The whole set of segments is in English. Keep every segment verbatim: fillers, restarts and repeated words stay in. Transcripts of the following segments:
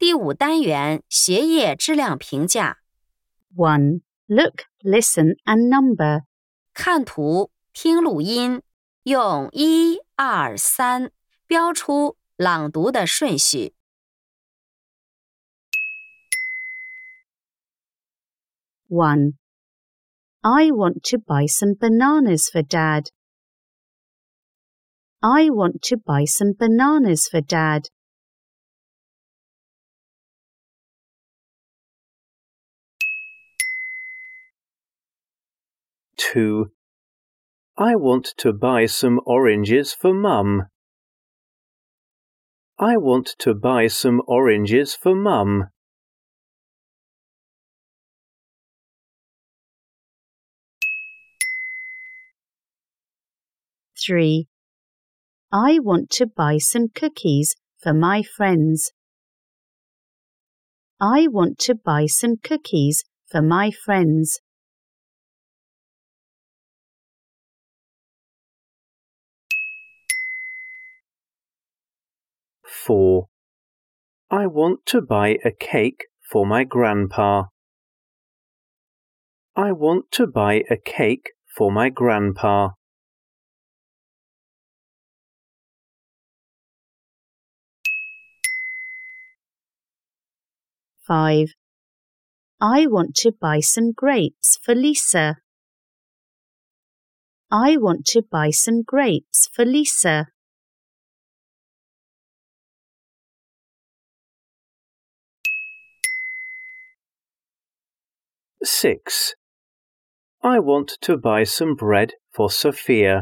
第五单元学业质量评价。 one. Look, listen and number. 看图，听录音，用一、二、三标出朗读的顺序。 one. I want to buy some bananas for Dad. I want to buy some bananas for Dad. two. I want to buy some oranges for Mum. I want to buy some oranges for Mum. three. I want to buy some cookies for my friends. I want to buy some cookies for my friends. four. I want to buy a cake for my grandpa. I want to buy a cake for my grandpa. five. I want to buy some grapes for Lisa. I want to buy some grapes for Lisa. six. I want to buy some bread for Sophia.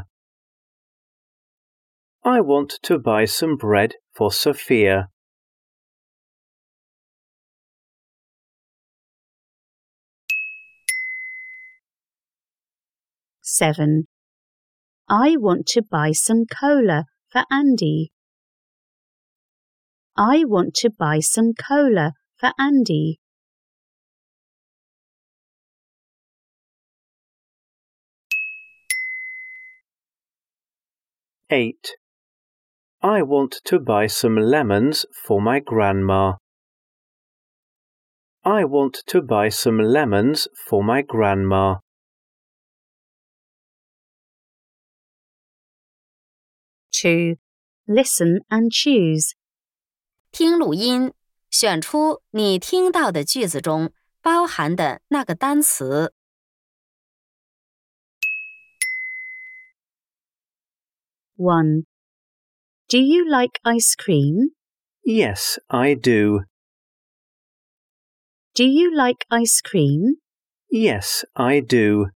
I want to buy some bread for Sophia. seven. I want to buy some cola for Andy. I want to buy some cola for Andy. eight. I want to buy some lemons for my grandma. I want to buy some lemons for my grandma. two. Listen and choose. 听录音，选出你听到的句子中包含的那个单词。 one. Do you like ice cream? Yes, I do. Do you like ice cream? Yes, I do.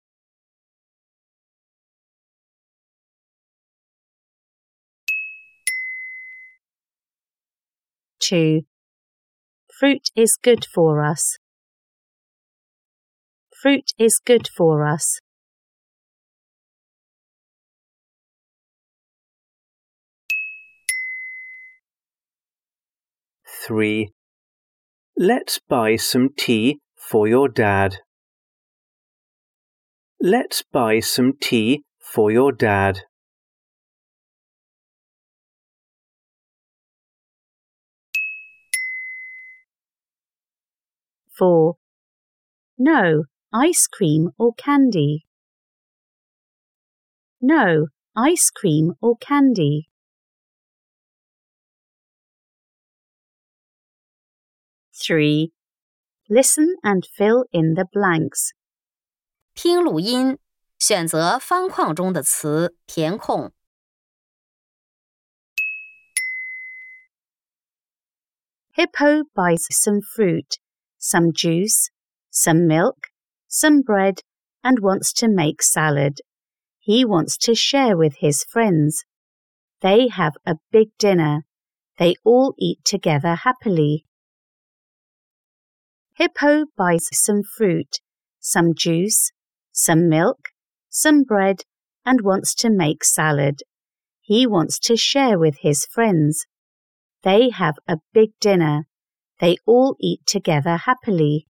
two. Fruit is good for us. Fruit is good for us. three. Let's buy some tea for your dad. Let's buy some tea for your dad. four. No, ice cream or candy. No, ice cream or candy. three. Listen and fill in the blanks. 听录音，选择方框中的词，填空。 Hippo buys some fruit, some juice, some milk, some bread, and wants to make salad. He wants to share with his friends. They have a big dinner. They all eat together happily. Hippo buys some fruit, some juice, some milk, some bread, and wants to make salad. He wants to share with his friends. They have a big dinner. They all eat together happily.